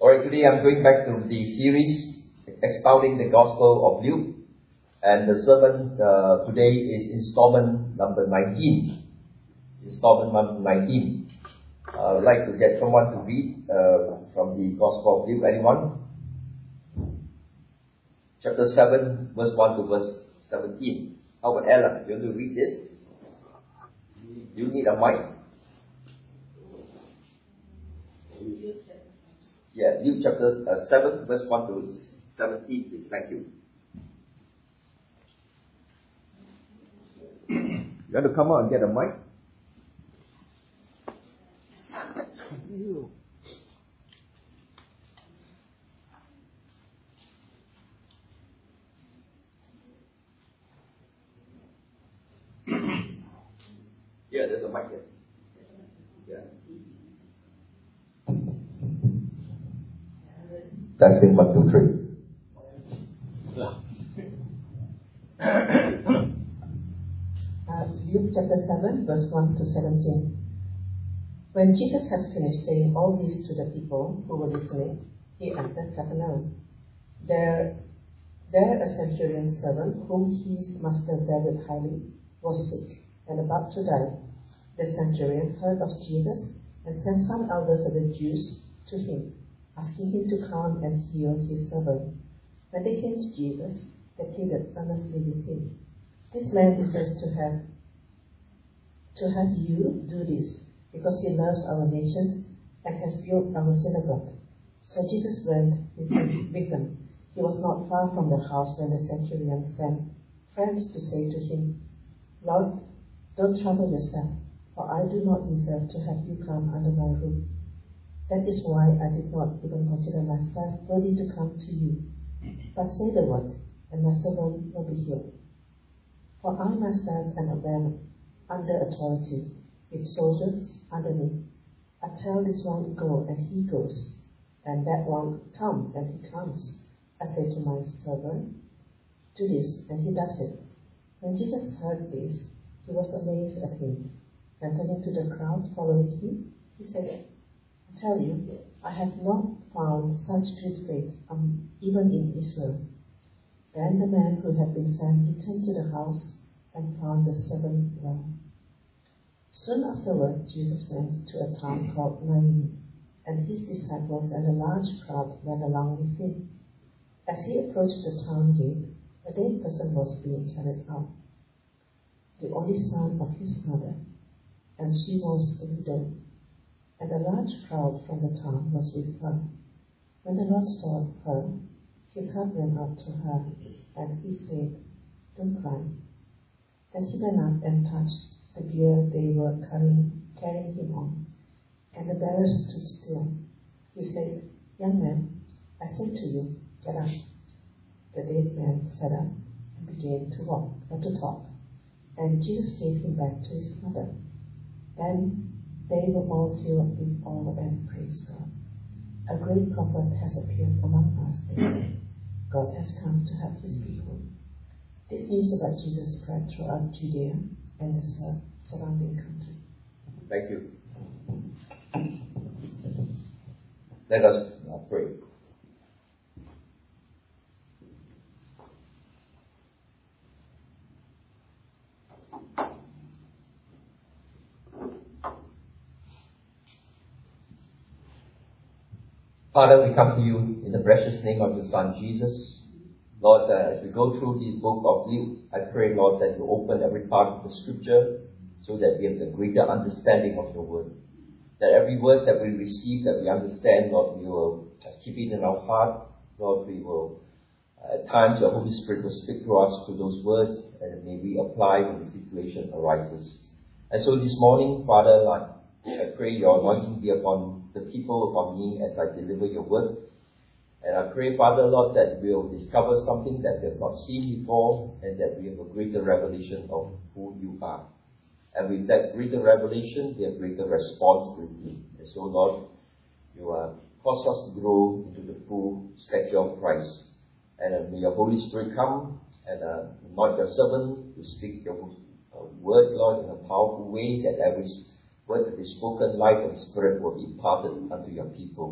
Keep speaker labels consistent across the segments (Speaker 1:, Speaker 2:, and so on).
Speaker 1: Alright, today I'm going back to the series expounding the Gospel of Luke, and the sermon today is installment number 19. Installment number 19. I would like to get someone to read from the Gospel of Luke. Anyone? Chapter 7, verse 1 to verse 17. How about Ella? You want to read this? You need a mic? Yeah, Luke chapter 7, verse 1 to 17, please. Thank you. You want to come out and get a mic? Yeah, there's a mic here. Yeah. Testing 1, 2, 3.
Speaker 2: Luke chapter 7, verse 1 to 17. When Jesus had finished saying all this to the people who were listening, he entered Capernaum. There a centurion's servant, whom his master valued highly, was sick and about to die. The centurion heard of Jesus and sent some elders of the Jews to him, asking him to come and heal his servant. When they came to Jesus, they pleaded earnestly with him, "This man deserves to have you do this, because he loves our nation and has built our synagogue." So Jesus went with them. He was not far from the house when the centurion sent friends to say to him, "Lord, don't trouble yourself, for I do not deserve to have you come under my roof. That is why I did not even consider myself worthy to come to you. But say the word, and my servant will be healed. For I myself am a man under authority, with soldiers under me. I tell this one, go, and he goes, and that one, come, and he comes. I say to my servant, do this, and he does it." When Jesus heard this, he was amazed at him, and turning to the crowd following him, he said, "I tell you, I have not found such great faith, even in Israel." Then the man who had been sent returned to the house and found the servant well. Soon afterward, Jesus went to a town called Nain, and his disciples and a large crowd went along with him. As he approached the town gate, a dead person was being carried out, the only son of his mother, and she was a widow, and a large crowd from the town was with her. When the Lord saw her, his heart went out to her, and he said, "Don't cry." Then he went up and touched the bier they were carrying him on, and the bearers stood still. He said, "Young man, I say to you, get up." The dead man sat up and began to talk, and Jesus gave him back to his mother. Then they were all filled with awe and praised God. "A great prophet has appeared among us," they said. "God has come to help his people." This news about Jesus spread throughout Judea and the surrounding country.
Speaker 1: Thank you. Let us pray. Father, we come to you in the precious name of your Son, Jesus. Lord, as we go through the book of Luke, I pray, Lord, that you open every part of the scripture so that we have the greater understanding of your word. That every word that we receive, that we understand, Lord, we will keep it in our heart. Lord, we will, at times, your Holy Spirit will speak to us through those words, and may we apply when the situation arises. And so this morning, Father, I pray your anointing be upon the people, upon me, as I deliver your word. And I pray, Father, Lord, that we'll discover something that we have not seen before, and that we have a greater revelation of who you are. And with that greater revelation, we have greater responsibility. And so, Lord, you cause us to grow into the full stature of Christ. And may your Holy Spirit come and anoint your servant to speak your word, Lord, in a powerful way, that every word that is spoken, life and spirit will be imparted unto your people.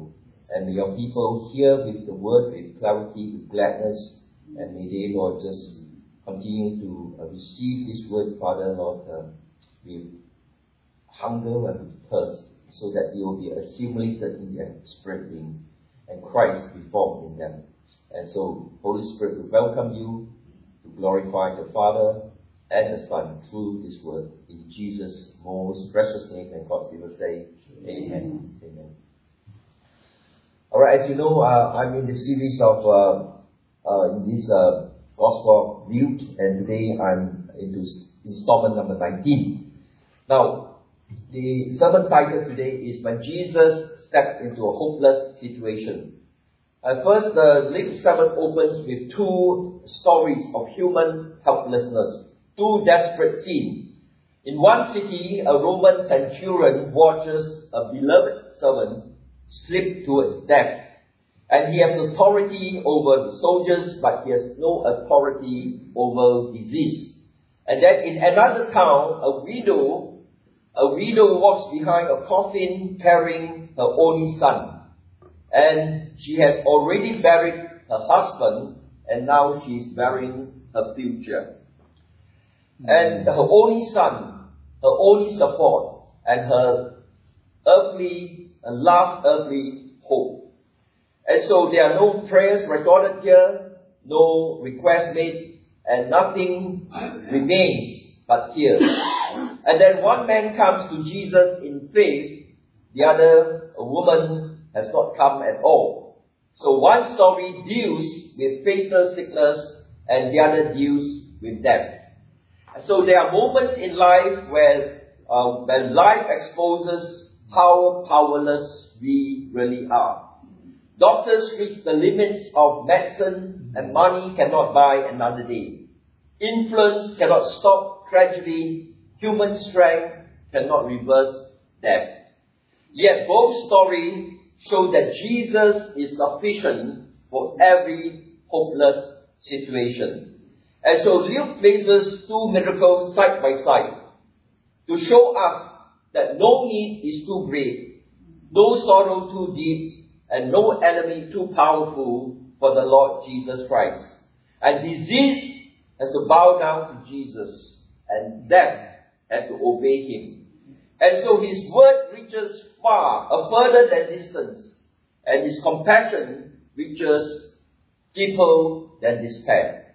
Speaker 1: And may your people hear with the word, with clarity, with gladness, and may they, Lord, just continue to receive this word, Father, Lord, with hunger and with thirst, so that they will be assimilated in their spirit being, and Christ be formed in them. And so, Holy Spirit, we welcome you to glorify the Father and the Son through this word. In Jesus' most precious name, and God's people say, Amen. Amen. Alright, as you know, I'm in the series of in this Gospel of Luke, and today I'm into installment number 19. Now, the sermon title today is When Jesus Stepped into a Hopeless Situation. First, the Luke sermon opens with two stories of human helplessness, two desperate scenes. In one city, a Roman centurion watches a beloved servant slip towards death. And he has authority over the soldiers, but he has no authority over disease. And then in another town, a widow walks behind a coffin carrying her only son. And she has already buried her husband, and now she is burying her future. And her only son, her only support, and her last earthly hope. And so there are no prayers recorded here, no request made, and nothing remains but tears. And then one man comes to Jesus in faith, the other, a woman, has not come at all. So one story deals with fatal sickness, and the other deals with death. So there are moments in life where when life exposes how powerless we really are. Doctors reach the limits of medicine, and money cannot buy another day. Influence cannot stop tragedy. Human strength cannot reverse death. Yet both stories show that Jesus is sufficient for every hopeless situation. And so Luke places two miracles side by side to show us that no need is too great, no sorrow too deep, and no enemy too powerful for the Lord Jesus Christ. And disease has to bow down to Jesus, and death has to obey him. And so his word reaches far, further than distance, and his compassion reaches deeper than despair.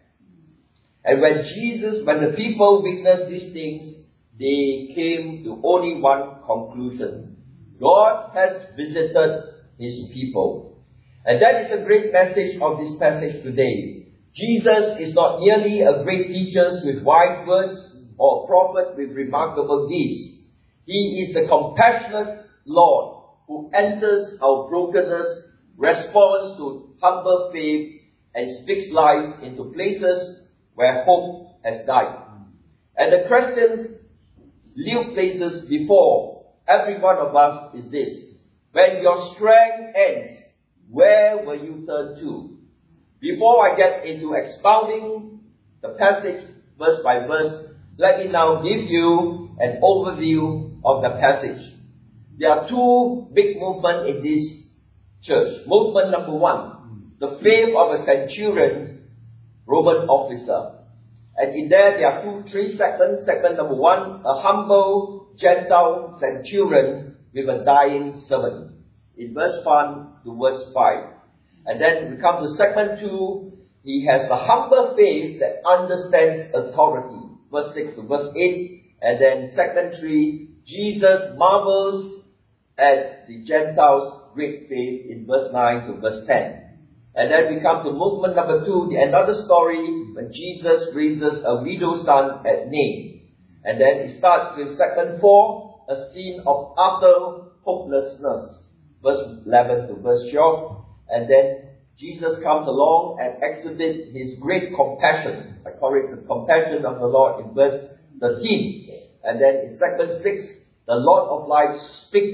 Speaker 1: And when the people witnessed these things, they came to only one conclusion: God has visited his people. And that is the great message of this passage today. Jesus is not merely a great teacher with wise words or a prophet with remarkable deeds. He is the compassionate Lord who enters our brokenness, responds to humble faith, and speaks life into places where hope has died. And the questions Luke places before every one of us is this: when your strength ends, where will you turn to? Before I get into expounding the passage verse by verse, let me now give you an overview of the passage. There are two big movements in this church. Movement number one, the faith of a centurion, Roman officer. And in there are three segments. Segment number one, a humble Gentile centurion with a dying servant. In verse 1 to verse 5. And then we come to segment 2, he has the humble faith that understands authority. Verse 6 to verse 8. And then segment 3, Jesus marvels at the Gentiles' great faith in verse 9 to verse 10. And then we come to movement number 2, another story when Jesus raises a widow's son at Nain. And then it starts with segment 4, a scene of utter hopelessness. Verse 11 to verse 12. And then Jesus comes along and exhibits his great compassion. I call it the compassion of the Lord in verse 13. And then in segment 6, the Lord of life speaks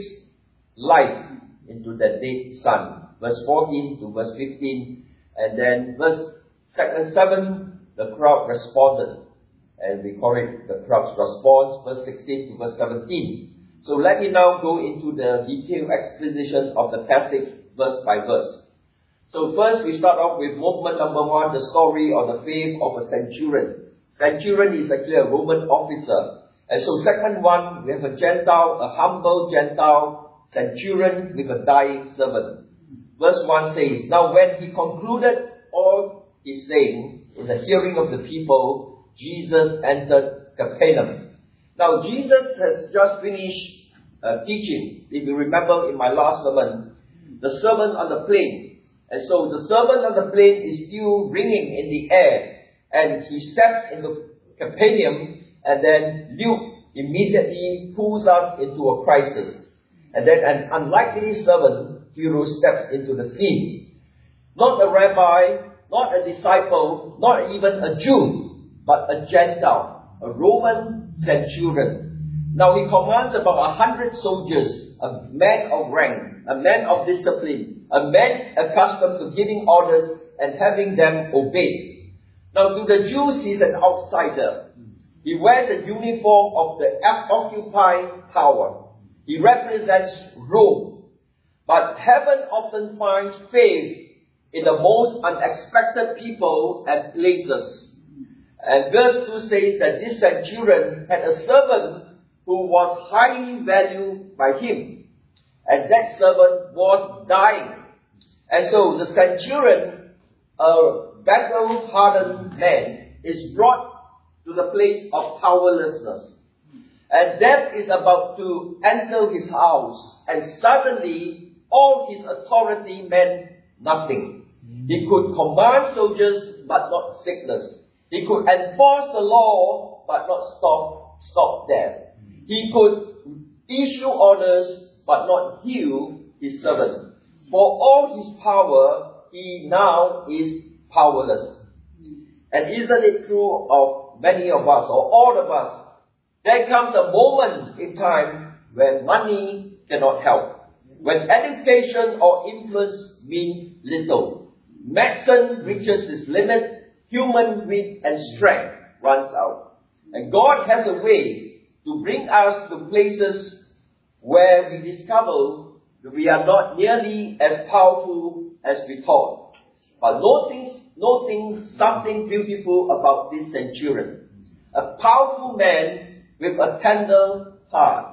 Speaker 1: life into the dead son. Verse 14 to verse 15. And then segment 7, the crowd responded. And we call it the crowd's response, verse 16 to verse 17. So let me now go into the detailed exposition of the passage verse by verse. So first we start off with movement number 1, the story or the faith of a centurion. Centurion is actually a Roman officer. And so segment 1, we have a Gentile, a humble Gentile centurion with a dying servant. Verse 1 says, Now when he concluded all his saying in the hearing of the people, Jesus entered Capernaum. Now Jesus has just finished teaching. If you remember in my last sermon, the sermon on the plain. And so the sermon on the plain is still ringing in the air. And he steps into Capernaum, and then Luke immediately pulls us into a crisis. And then an unlikely servant hero steps into the scene. Not a rabbi, not a disciple, not even a Jew, but a Gentile, a Roman centurion. Now he commands about 100 soldiers, a man of rank, a man of discipline, a man accustomed to giving orders and having them obeyed. Now to the Jews, he's an outsider. He wears the uniform of the occupying power. He represents Rome. But heaven often finds faith in the most unexpected people and places. And verse 2 says that this centurion had a servant who was highly valued by him. And that servant was dying. And so the centurion, a battle-hardened man, is brought to the place of powerlessness. And death is about to enter his house. And suddenly, all his authority meant nothing. He could command soldiers, but not sickness. He could enforce the law, but not stop death. He could issue orders, but not heal his servant. For all his power, he now is powerless. And isn't it true of many of us, or all of us? There comes a moment in time when money cannot help. When education or influence means little. Medicine reaches its limit, human wit and strength runs out. And God has a way to bring us to places where we discover that we are not nearly as powerful as we thought. But noting something beautiful about this centurion. A powerful man with a tender heart.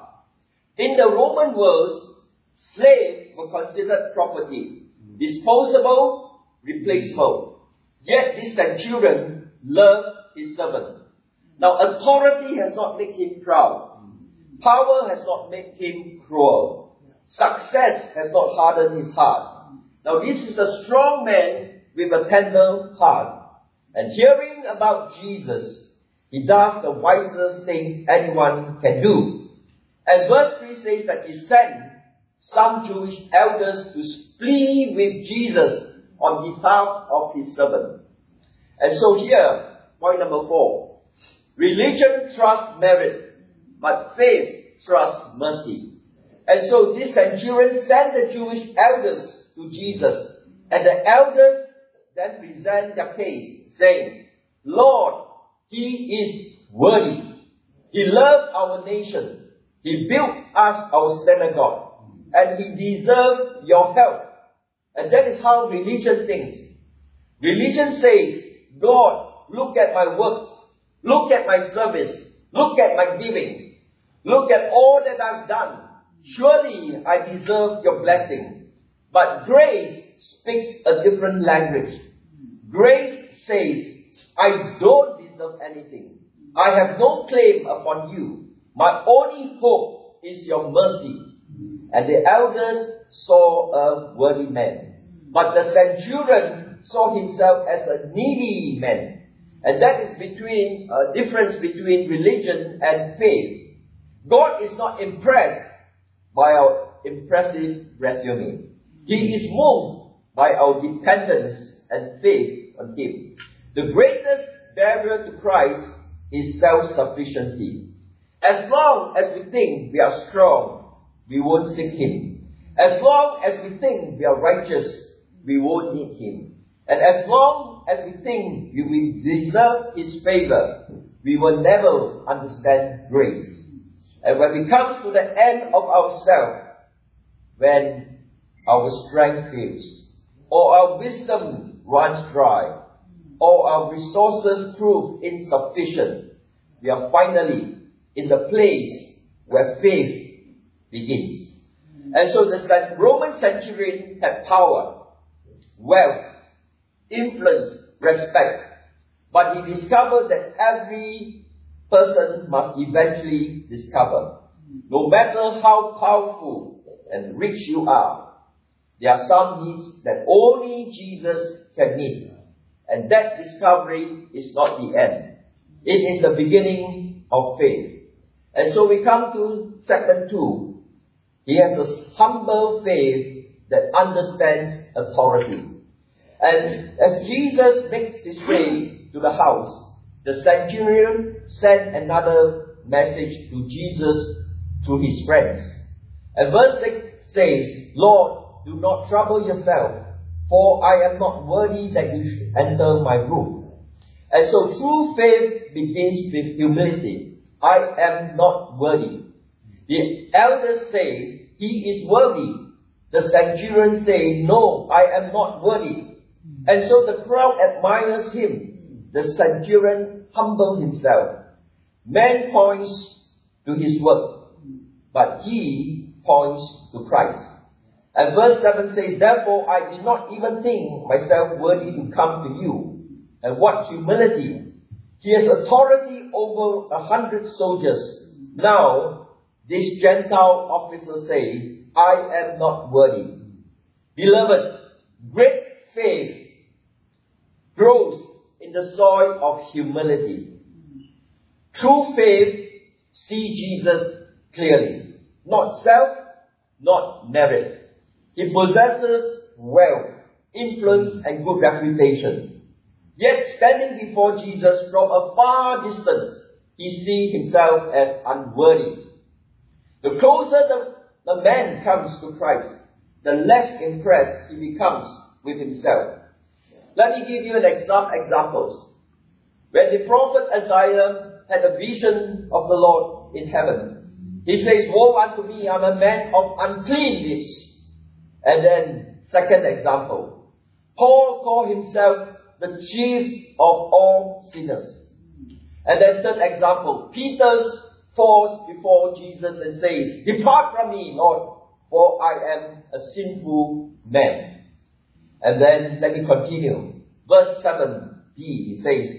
Speaker 1: In the Roman world, slaves were considered property, disposable, replaceable. Yet this centurion loved his servant. Now authority has not made him proud. Power has not made him cruel. Success has not hardened his heart. Now this is a strong man with a tender heart. And hearing about Jesus, he does the wisest things anyone can do. And verse 3 says that he sent some Jewish elders to plead with Jesus on behalf of his servant. And so here, point number 4. Religion trusts merit, but faith trusts mercy. And so this centurion sent the Jewish elders to Jesus. And the elders then present their case, saying, Lord, he is worthy. He loved our nation. He built us our synagogue. And he deserves your help. And that is how religion thinks. Religion says, God, look at my works. Look at my service. Look at my giving. Look at all that I've done. Surely I deserve your blessing. But grace speaks a different language. Grace says, I don't deserve anything. I have no claim upon you. My only hope is your mercy. And the elders saw a worthy man. But the centurion saw himself as a needy man. And that is between difference between religion and faith. God is not impressed by our impressive resume. He is moved by our dependence and faith on Him. The greatest barrier to Christ is self-sufficiency. As long as we think we are strong, we won't seek Him. As long as we think we are righteous, we won't need Him. And as long as we think we deserve His favor, we will never understand grace. And when we come to the end of ourselves, when our strength fails, or our wisdom runs dry, or our resources prove insufficient, we are finally in the place where faith begins. And so the Roman centurion had power, wealth, influence, respect, but he discovered that every person must eventually discover, no matter how powerful and rich you are, there are some needs that only Jesus can meet. And that discovery is not the end. It is the beginning of faith. And so we come to segment 2. He has a humble faith that understands authority. And as Jesus makes his way to the house, the centurion sent another message to Jesus through his friends. And verse 6 says, Lord, do not trouble yourself, for I am not worthy that you should enter my roof. And so true faith begins with humility. I am not worthy. The elders say, he is worthy. The centurion say, no, I am not worthy. And so the crowd admires him. The centurion humbled himself. Man points to his work, but he points to Christ. And verse 7 says, therefore I did not even think myself worthy to come to you. And what humility! He has authority over 100 soldiers. Now, this Gentile officer says, I am not worthy. Beloved, great faith grows in the soil of humility. True faith sees Jesus clearly. Not self, not merit. He possesses wealth, influence, and good reputation. Yet, standing before Jesus from a far distance, he sees himself as unworthy. The closer the man comes to Christ, the less impressed he becomes with himself. Let me give you some examples. When the prophet Isaiah had a vision of the Lord in heaven, he says, woe unto me, I am a man of unclean lips. And then, second example, Paul called himself the chief of all sinners. And then third example, Peter falls before Jesus and says, depart from me, Lord, for I am a sinful man. And then, let me continue. Verse 7b, he says,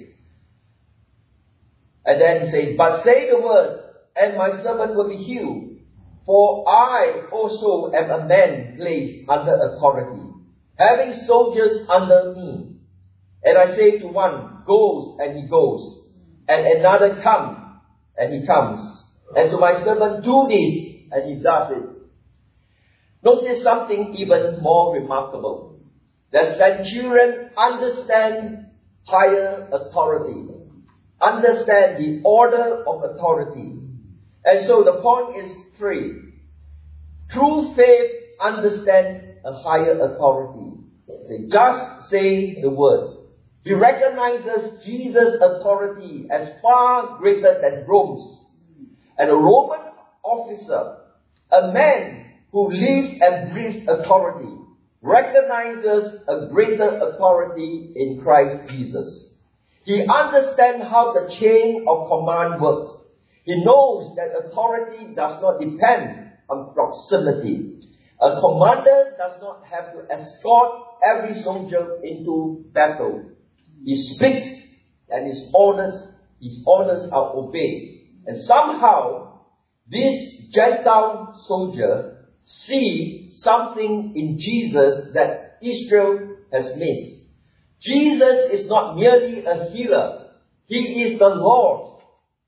Speaker 1: and then he says, but say the word, and my servant will be healed. For I also am a man placed under authority, having soldiers under me. And I say to one, goes, and he goes. And another, come, and he comes. And to my servant, do this, and he does it. Notice something even more remarkable. The centurion understands higher authority. Understand the order of authority. And so the point is 3. True faith understands a higher authority. They just say the word. He recognizes Jesus' authority as far greater than Rome's. And a Roman officer, a man who lives and breathes authority, recognizes a greater authority in Christ Jesus. He understands how the chain of command works. He knows that authority does not depend on proximity. A commander does not have to escort every soldier into battle. He speaks and his orders are obeyed. And somehow, this Gentile soldier sees something in Jesus that Israel has missed. Jesus is not merely a healer. He is the Lord.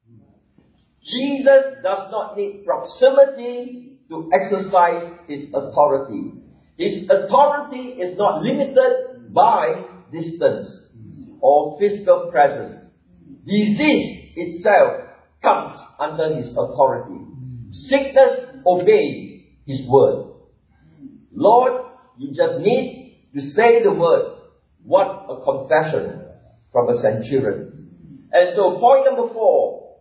Speaker 1: Jesus does not need proximity to exercise his authority. His authority is not limited by distance or physical presence. Disease itself comes under his authority. Sickness obeys his word. Lord, you just need to say the word. What a confession from a centurion. And so point number 4.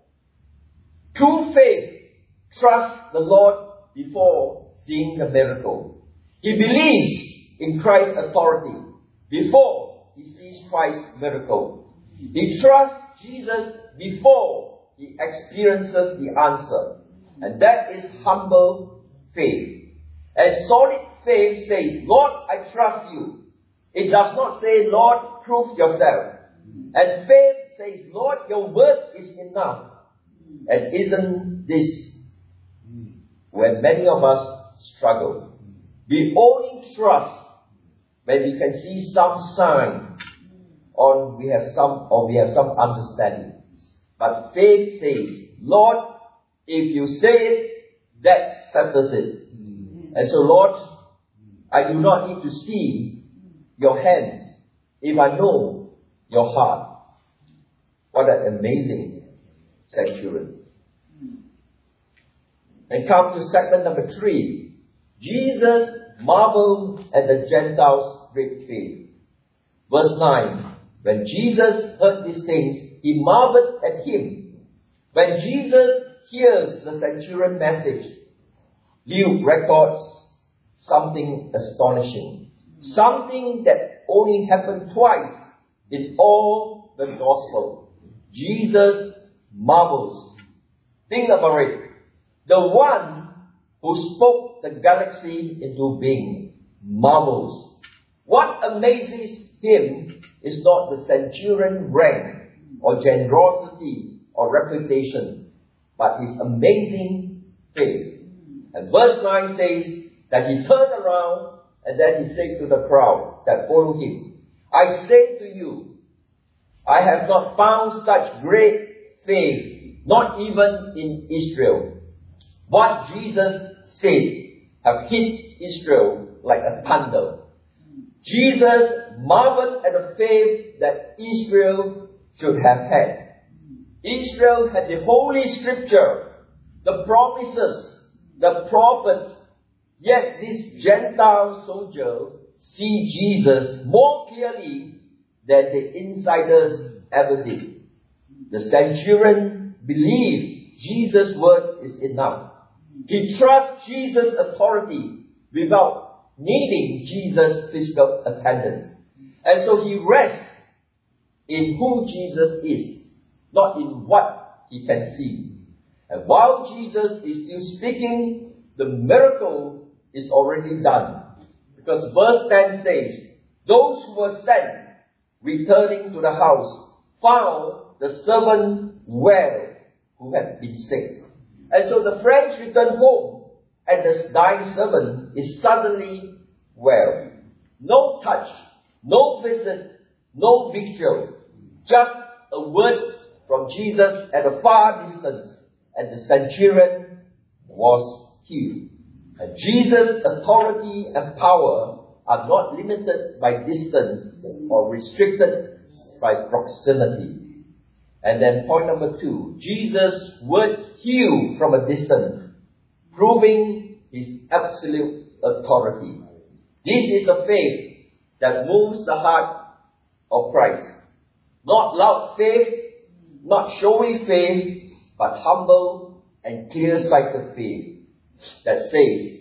Speaker 1: True faith trusts the Lord before seeing the miracle. He believes in Christ's authority before he sees Christ's miracle. He trusts Jesus before he experiences the answer. And that is humble faith. And solid faith says, Lord, I trust you. It does not say, Lord, prove yourself. And faith says, Lord, your word is enough. And isn't this where many of us struggle? We only trust when we can see some sign or we have some understanding. But faith says, Lord, if you say it, that settles it. And so, Lord, I do not need to see your hand if I know your heart. What an amazing centurion. And come to segment number 3. Jesus marveled at the Gentiles' great faith. Verse 9. When Jesus heard these things, he marveled at him. When Jesus hears the centurion message, Luke records something astonishing. Something that only happened twice in all the Gospel. Jesus marvels. Think about it. The one who spoke the galaxy into being marvels. What amazes him is not the centurion rank or generosity or reputation, but his amazing faith. And verse 9 says that he turned around and then he said to the crowd that followed him, I say to you, I have not found such great faith, not even in Israel. What Jesus said have hit Israel like a thunder. Jesus marveled at the faith that Israel should have had. Israel had the Holy Scripture, the promises, the prophets, yet this Gentile soldier see Jesus more clearly than the insiders ever did. The centurion believed Jesus' word is enough. He trusts Jesus' authority without needing Jesus' physical attendance. And so he rests in who Jesus is, not in what he can see. And while Jesus is still speaking, the miracle is already done. Because verse 10 says, those who were sent, returning to the house, found the servant well who had been sick. And so the friends returned home, and the dying servant is suddenly well. No touch, no visit, no victual, just a word from Jesus at a far distance, and the centurion was healed. And Jesus' authority and power are not limited by distance or restricted by proximity. And then point number 2, Jesus' words heal from a distance, proving his absolute authority. This is the faith that moves the heart of Christ. Not loud faith, not showy faith, but humble and clear-sighted faith that says,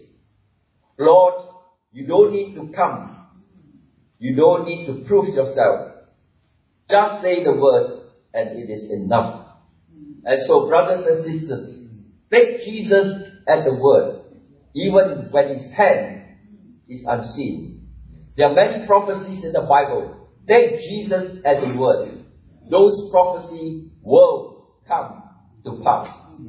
Speaker 1: Lord, you don't need to come. You don't need to prove yourself. Just say the word and it is enough. And so, brothers and sisters, take Jesus at the word, even when his hand is unseen. There are many prophecies in the Bible. Take Jesus at the word. Those prophecies will come to pass.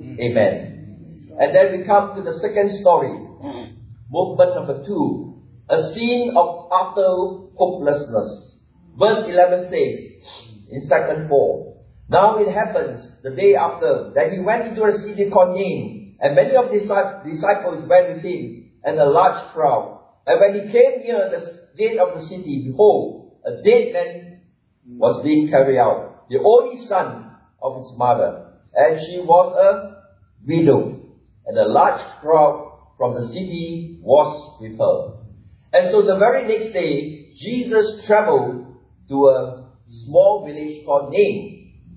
Speaker 1: Amen. And then we come to the second story. Movement number 2. A scene of utter hopelessness. Verse 11 says, in segment 4, now it happens the day after that he went into a city called Nain, and many of his disciples went with him, and a large crowd. And when he came near the gate of the city, behold, a dead man was being carried out, the only son of his mother, and she was a widow, and a large crowd from the city was with her. And so the very next day, Jesus traveled to a small village called Nain.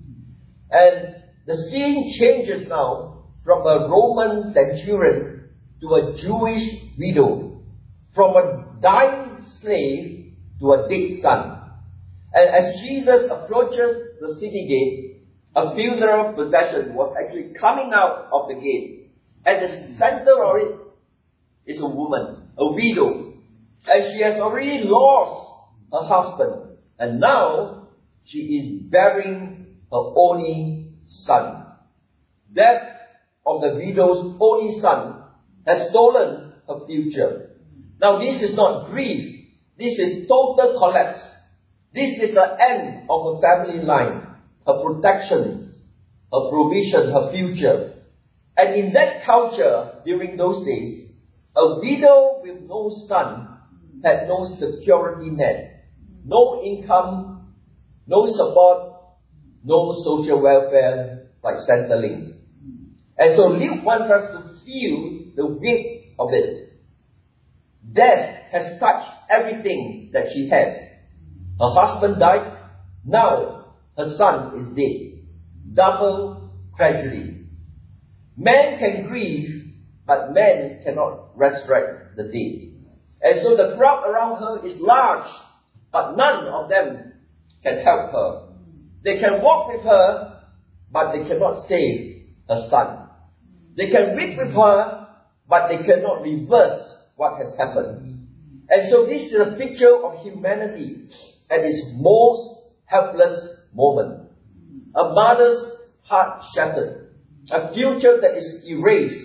Speaker 1: And the scene changes now from a Roman centurion to a Jewish widow. from a dying slave to a dead son. And as Jesus approaches the city gate, a funeral procession was actually coming out of the gate. At the center of it is a woman, a widow. And she has already lost her husband. And now she is bearing her only son. Death of the widow's only son has stolen her future. Now this is not grief. This is total collapse. This is the end of her family line, her protection, her provision, her future. And in that culture, during those days, a widow with no son had no security net, no income, no support, no social welfare like Centrelink. And so Luke wants us to feel the weight of it. Death has touched everything that she has. Her husband died, now her son is dead. Double tragedy. Man can grieve, but man cannot resurrect the dead. And so the crowd around her is large, but none of them can help her. They can walk with her, but they cannot save her son. They can weep with her, but they cannot reverse what has happened. And so this is a picture of humanity at its most helpless moment. A mother's heart shattered. A future that is erased.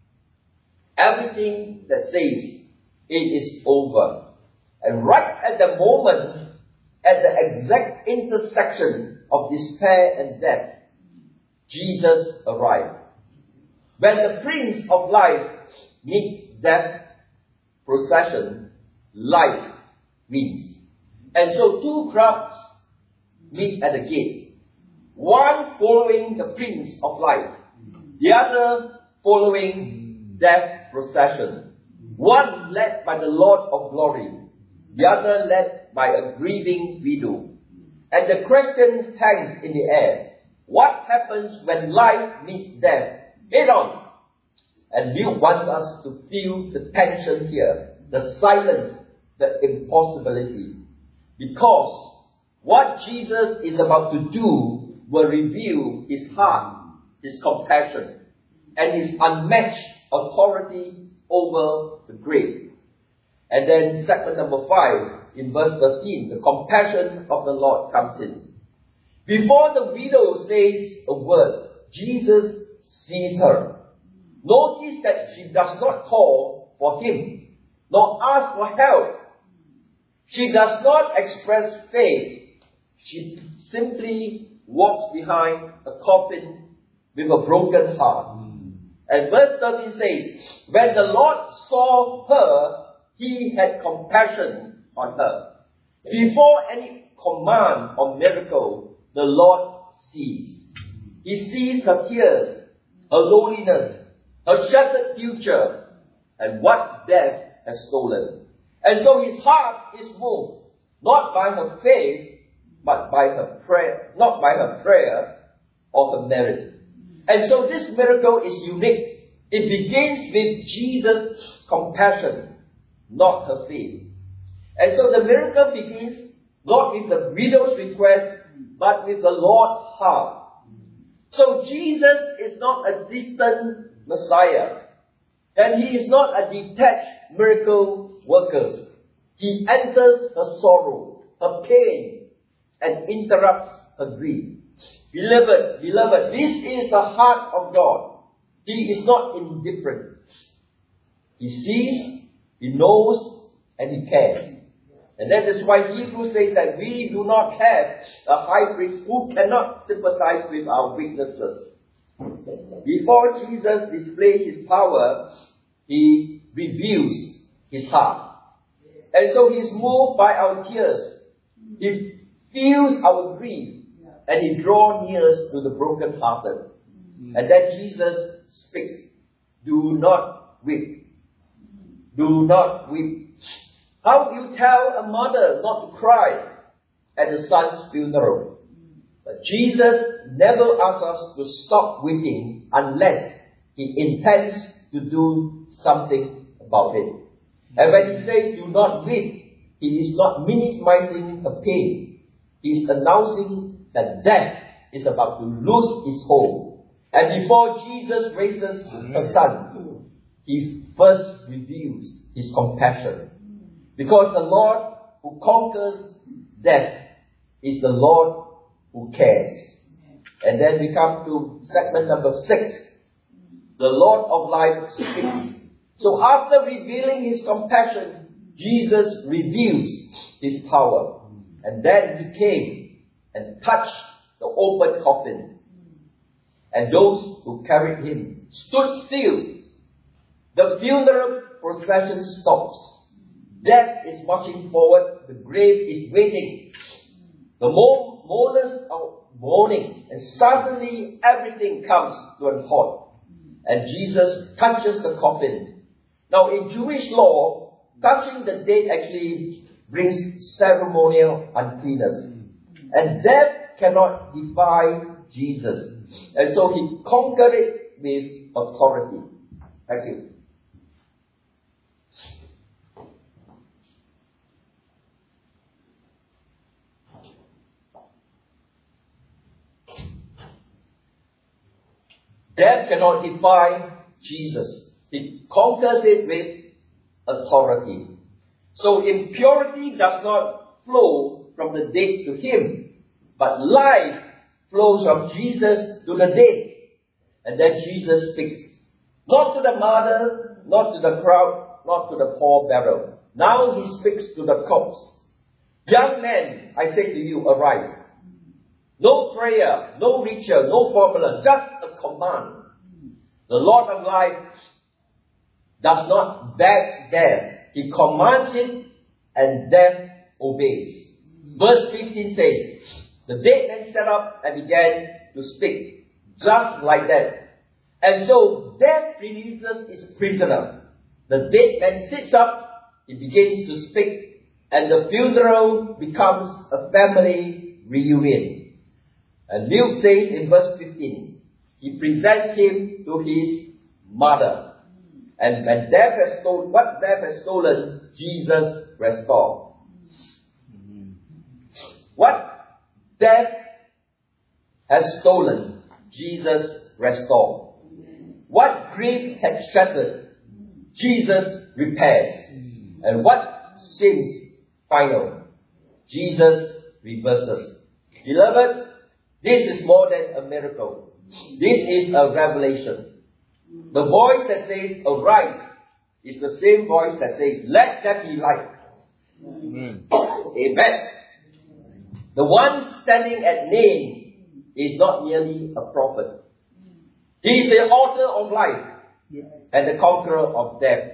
Speaker 1: Everything that says it is over. And right at the moment, at the exact intersection of despair and death, Jesus arrived. When the Prince of Life meets death procession, life wins. And so two crowds meet at the gate. One following the Prince of Life, the other following death procession. One led by the Lord of Glory, the other led by a grieving widow. And the question hangs in the air. What happens when life meets death head on? And Luke wants us to feel the tension here, the silence, the impossibility. Because what Jesus is about to do will reveal his heart, his compassion, and his unmatched authority over the grave. And then segment number 5, in verse 13, the compassion of the Lord comes in. Before the widow says a word, Jesus sees her. Notice that she does not call for him, nor ask for help. She does not express faith. She simply walks behind a coffin with a broken heart. And verse 13 says, when the Lord saw her, he had compassion on her. Before any command or miracle, the Lord sees. He sees her tears, her loneliness, her shattered future, and what death has stolen. And so his heart is moved, not by her faith, but by her prayer, not by her prayer or her merit. And so this miracle is unique. It begins with Jesus' compassion, not her faith. And so the miracle begins not with the widow's request, but with the Lord's heart. So Jesus is not a distant Messiah. And he is not a detached miracle worker. He enters her sorrow, her pain, and interrupts her grief. Beloved, this is the heart of God. He is not indifferent. He sees, he knows, and he cares. And that is why Hebrews says that we do not have a high priest who cannot sympathize with our weaknesses. Before Jesus displays his power, he reveals his heart. And so he is moved by our tears. He feels our grief. And he draws near to the brokenhearted. And then Jesus speaks. Do not weep. Do not weep. How do you tell a mother not to cry at the son's funeral? But Jesus never asks us to stop weeping unless he intends to do something about it. And when he says, do not weep, he is not minimizing the pain. He is announcing that death is about to lose its hold. And before Jesus raises a son, he first reveals his compassion. Because the Lord who conquers death is the Lord who cares. And then we come to segment number 6. The Lord of life speaks. So after revealing his compassion, Jesus reveals his power. And then he came and touched the open coffin. And those who carried him stood still. The funeral procession stops. Death is marching forward. The grave is waiting. The mourners are mourning. And suddenly everything comes to a halt. And Jesus touches the coffin. Now in Jewish law, touching the dead actually brings ceremonial uncleanness. And death cannot defy Jesus. And so he conquered it with authority. Thank you. Death cannot defy Jesus. He conquers it with authority. So impurity does not flow from the dead to him, but life flows from Jesus to the dead. And then Jesus speaks. Not to the mother, not to the crowd, not to the pallbearer. Now he speaks to the corpse. Young men, I say to you, arise. No prayer, no ritual, no formula, just a command. The Lord of life does not beg death. He commands it and death obeys. Verse 15 says, the dead man sat up and began to speak. Just like that. And so death releases its prisoner. The dead man sits up, he begins to speak, and the funeral becomes a family reunion. And Luke says in verse 15, he presents him to his mother. And when death has stolen, what death has stolen, Jesus restored. What death has stolen, Jesus restored. What grief had shattered, Jesus repairs. And what seems final, Jesus reverses. Beloved, this is more than a miracle. This is a revelation. The voice that says, arise, is the same voice that says, let there be light. Amen. Amen. The one standing at Nain is not merely a prophet. He is the author of life and the conqueror of death.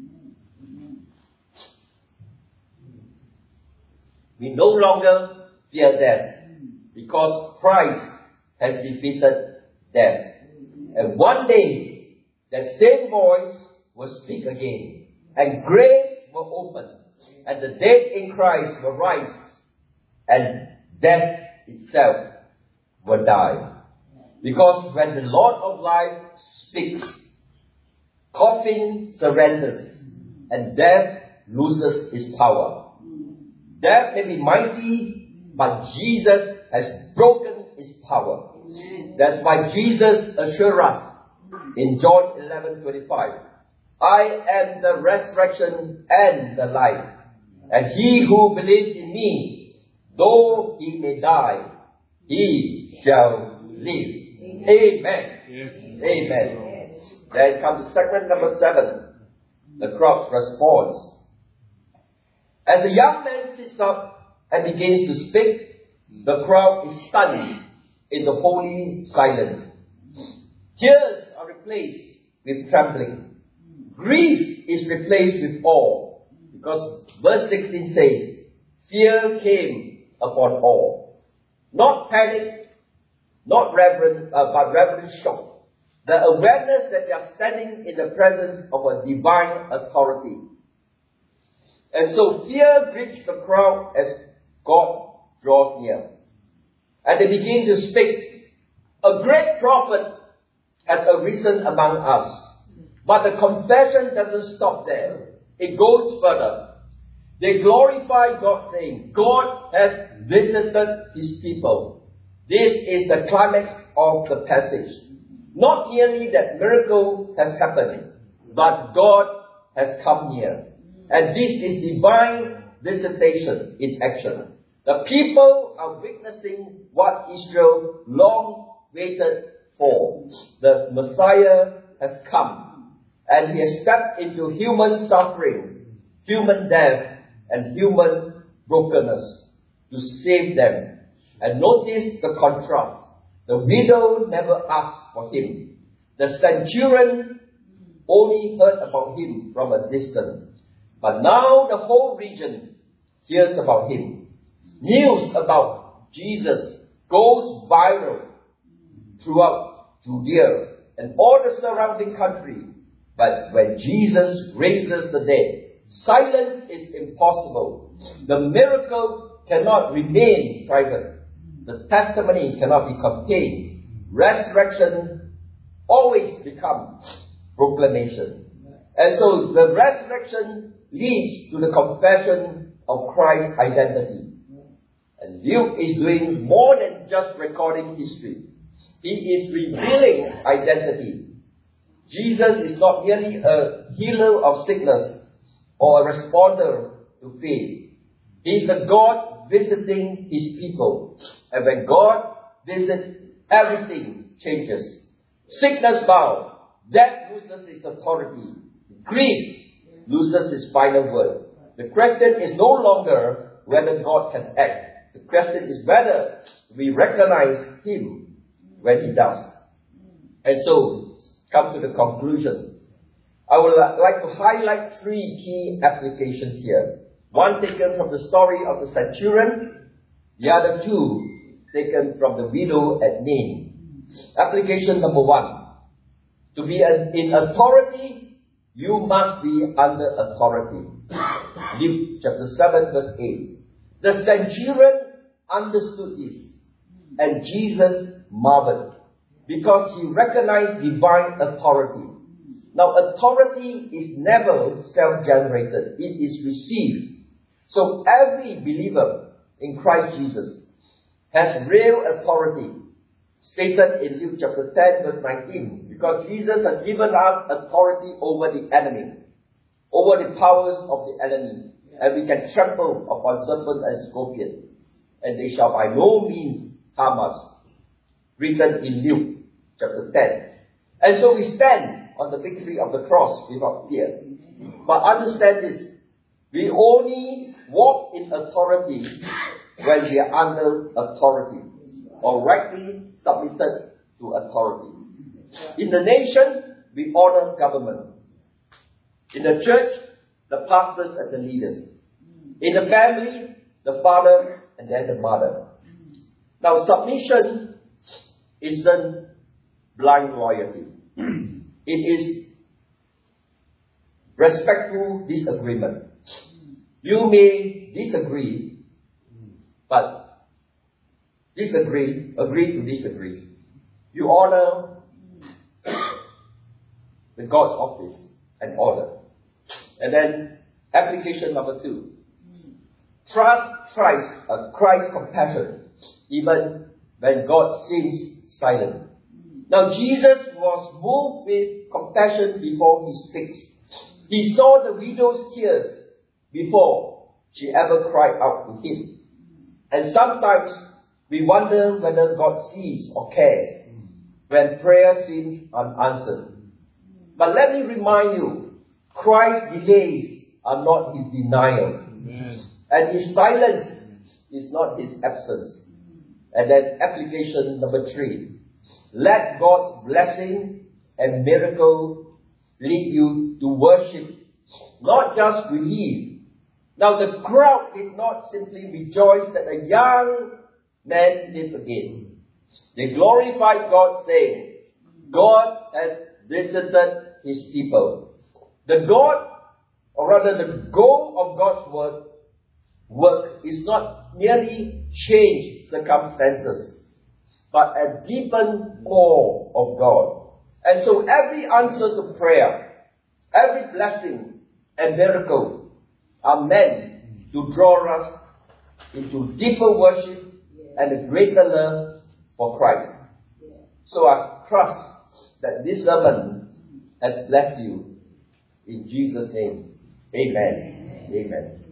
Speaker 1: We no longer fear death because Christ has defeated death. And one day, that same voice will speak again, and graves will open, and the dead in Christ will rise, and death itself will die. Because when the Lord of life speaks, coffin surrenders, and death loses its power. Death may be mighty, but Jesus has broken its power. That's why Jesus assures us in John 11:25, I am the resurrection and the life. And he who believes in me, though he may die, he shall live. Amen. Yes. Amen. Yes. Then comes segment number 7. The crowd's response. As the young man sits up and begins to speak, the crowd is stunned in the holy silence. Tears are replaced with trembling. Grief is replaced with awe. Because verse 16 says, fear came upon all. Not panic, not reverent, but reverent shock. The awareness that they are standing in the presence of a divine authority. And so fear grips the crowd as God draws near. And they begin to speak. A great prophet has arisen among us. But the confession doesn't stop there. it goes further. They glorify God, saying, God has visited his people. This is the climax of the passage. Not merely that miracle has happened, but God has come here. And this is divine visitation in action. The people are witnessing what Israel long waited for. The Messiah has come, and he has stepped into human suffering, human death, and human brokenness to save them. And notice the contrast. The widow never asked for him. The centurion only heard about him from a distance. But now the whole region hears about him. News about Jesus goes viral throughout Judea and all the surrounding country. But when Jesus raises the dead, silence is impossible. The miracle cannot remain private. The testimony cannot be contained. Resurrection always becomes proclamation. And so the resurrection leads to the confession of Christ's identity. And Luke is doing more than just recording history. He is revealing identity. Jesus is not merely a healer of sickness or a responder to faith. He is a God visiting his people. And when God visits, everything changes. Sickness bows. Death loses its authority. Grief loses its final word. The question is no longer whether God can act. The question is whether we recognize him when he does. And so, come to the conclusion. I would like to highlight three key applications here. One taken from the story of the centurion, the other two taken from the widow at Nain. Application number one. To be in authority, you must be under authority. Luke chapter 7 verse 8. The centurion understood this, and Jesus marveled, because he recognized divine authority. Now, authority is never self-generated. It is received. So every believer in Christ Jesus has real authority, stated in Luke chapter 10 verse 19, because Jesus has given us authority over the enemy, over the powers of the enemy, and we can trample upon serpents and scorpions, and they shall by no means harm us. Written in Luke chapter 10. And so we stand on the victory of the cross without fear. But understand this, we only walk in authority when we are under authority, or rightly submitted to authority. In the nation, we honor government. In the church, the pastors and the leaders. In the family, the father and then the mother. Now, submission isn't blind loyalty. It is respectful disagreement. You may disagree, but agree to disagree. You honor the God's office and order. And then application number two. Trust Christ's compassion, even when God seems silent. Now Jesus was moved with compassion before he speaks. He saw the widow's tears before she ever cried out to him. And sometimes we wonder whether God sees or cares when prayer seems unanswered. But let me remind you, Christ's delays are not his denial. Amen. And his silence is not his absence. And then application number three. Let God's blessing and miracle lead you to worship, not just believe. Now the crowd did not simply rejoice that a young man lived again. They glorified God, saying, God has visited his people. The God, or rather the goal of God's work is not merely change circumstances, but a deepened awe of God. And so every answer to prayer, every blessing, and miracle are meant to draw us into deeper worship and a greater love for Christ. So I trust that this sermon has blessed you. In Jesus' name, amen. Amen.